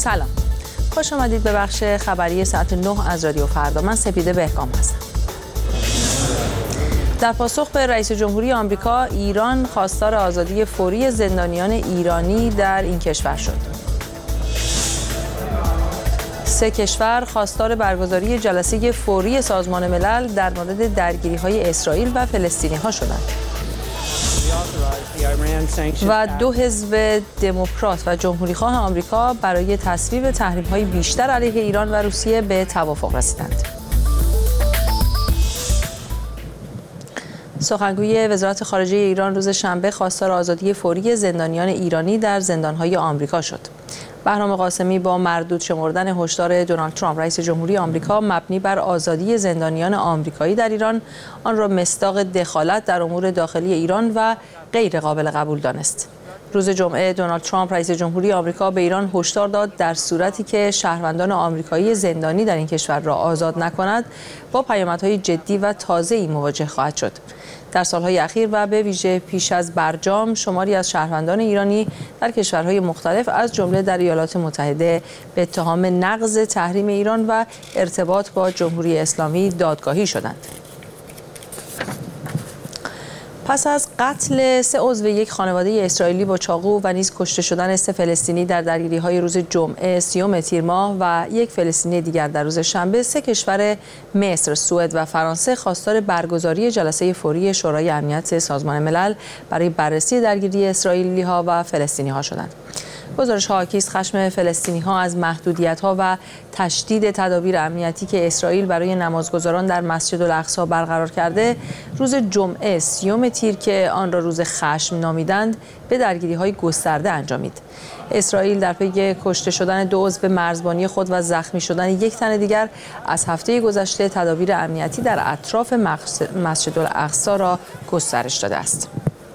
سلام، خوش آمدید به بخش خبری ساعت 9 از رادیو فردا. من سپیده بهگام هستم. در پاسخ به رئیس جمهوری آمریکا، ایران خواستار آزادی فوری زندانیان ایرانی در این کشور شد. 3 کشور خواستار برگزاری جلسه فوری سازمان ملل در مورد درگیری‌های اسرائیل و فلسطینی‌ها شدند. و 2 حزب دموکرات و جمهوریخواه آمریکا برای تصویب تحریم‌های بیشتر علیه ایران و روسیه به توافق رسیدند. سخنگوی وزارت خارجه ایران روز شنبه خواستار آزادی فوری زندانیان ایرانی در زندان‌های آمریکا شد. بهرام قاسمی با مردود شمردن هشدار دونالد ترامپ رئیس جمهوری آمریکا مبنی بر آزادی زندانیان آمریکایی در ایران، آن را مصداق دخالت در امور داخلی ایران و غیر قابل قبول دانست. روز جمعه دونالد ترامپ رئیس جمهوری آمریکا به ایران هشدار داد در صورتی که شهروندان آمریکایی زندانی در این کشور را آزاد نکند، با پیامدهای جدی و تازه‌ای مواجه خواهد شد. در سالهای اخیر و به ویژه پیش از برجام، شماری از شهروندان ایرانی در کشورهای مختلف از جمله در ایالات متحده به اتهام نقض تحریم ایران و ارتباط با جمهوری اسلامی دادگاهی شدند. پس از قتل 3 عضو یک خانواده اسرائیلی با چاقو و نیز کشته شدن 3 فلسطینی در درگیری‌های روز جمعه 30 تیر ماه و 1 فلسطینی دیگر در روز شنبه، 3 کشور مصر، سوئد و فرانسه خواستار برگزاری جلسه فوری شورای امنیت سازمان ملل برای بررسی درگیری اسرائیلی‌ها و فلسطینی‌ها شدند. گزارش‌ها حاکی است خشم فلسطینی‌ها از محدودیت‌ها و تشدید تدابیر امنیتی که اسرائیل برای نمازگزاران در مسجد الاقصی برقرار کرده، روز جمعه 30 تیر که آن را روز خشم نامیدند، به درگیری‌های گسترده انجامید. اسرائیل در پی کشته شدن 2 عضو مرزبانی خود و زخمی شدن 1 تن دیگر از هفته گذشته تدابیر امنیتی در اطراف مسجد الاقصی را گسترش داده است.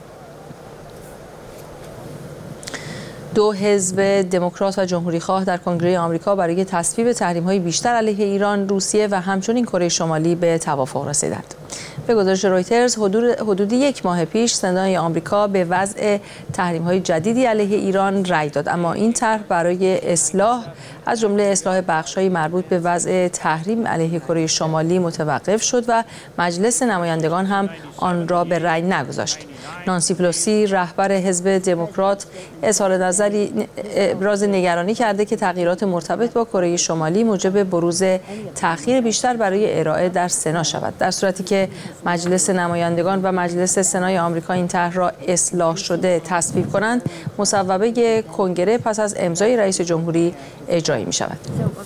2 حزب دموکرات و جمهوریخواه در کنگره آمریکا برای تصویب تحریم‌های بیشتر علیه ایران، روسیه و همچنین کره شمالی به توافق رسیدند. به گزارش رویترز، حدود 1 ماه پیش سنا آمریکا به وضع تحریم‌های جدیدی علیه ایران رأی داد، اما این طرح برای اصلاح از جمله اصلاح بخش‌های مربوط به وضع تحریم علیه کره شمالی متوقف شد و مجلس نمایندگان هم آن را به رأی نگذاشت. نانسی پلوسی، رهبر حزب دموکرات، ابراز نگرانی کرده که تغییرات مرتبط با کره شمالی موجب بروز تأخیر بیشتر برای ارائه در سنا شود، در صورتی که مجلس نمایندگان و مجلس سنای آمریکا این طرح را اصلاح شده تصویب کنند. مصوبه کنگره پس از امضای رئیس جمهوری اجرایی می شود.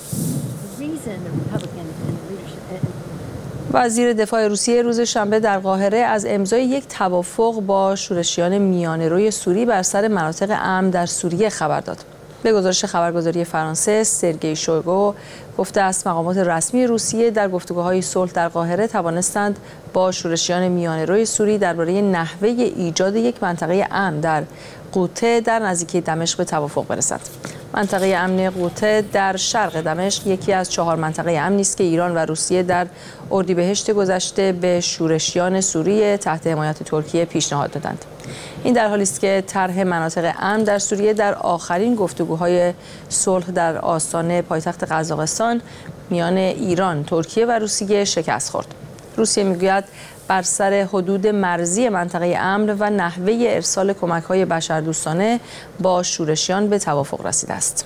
وزیر دفاع روسیه روز شنبه در قاهره از امضای یک توافق با شورشیان میانه‌روی سوری بر سر مناطق امن در سوریه خبر داد. به گزارش خبرگزاری فرانسه، سرگئی شویگو گفته است مقامات رسمی روسیه در گفتگوهای صلح در قاهره توانستند با شورشیان میانه‌روی سوری درباره نحوه ایجاد یک منطقه امن در قوطه در نزدیکی دمشق به توافق برسند. منطقه امن قوطه در شرق دمشق یکی از 4 منطقه امنی است که ایران و روسیه در اردیبهشت گذشته به شورشیان سوریه تحت حمایت ترکیه پیشنهاد دادند. این در حالی است که طرح مناطق امن در سوریه در آخرین گفتگوهای صلح در آستانه پایتخت قزاقستان میان ایران، ترکیه و روسیه شکست خورد. روسیه میگوید بر سر حدود مرزی منطقه امن و نحوه ارسال کمک‌های بشردوستانه با شورشیان به توافق رسیده است.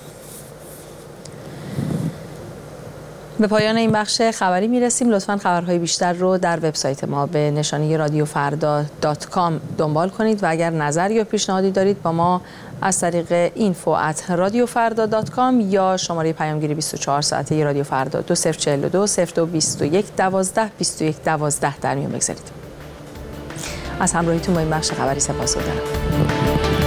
به پایان این بخش خبری میرسیم. لطفاً خبرهای بیشتر رو در وبسایت ما به نشانی radiofarda.com دنبال کنید و اگر نظری یا پیشنهادی دارید با ما از طریق info@radiofarda.com یا شماره پیامگیری 24 ساعته رادیو فردا 2042 0221 12 21 12 در میون بگذارید. از همراهیتون با این بخش خبری سپاسگزارم.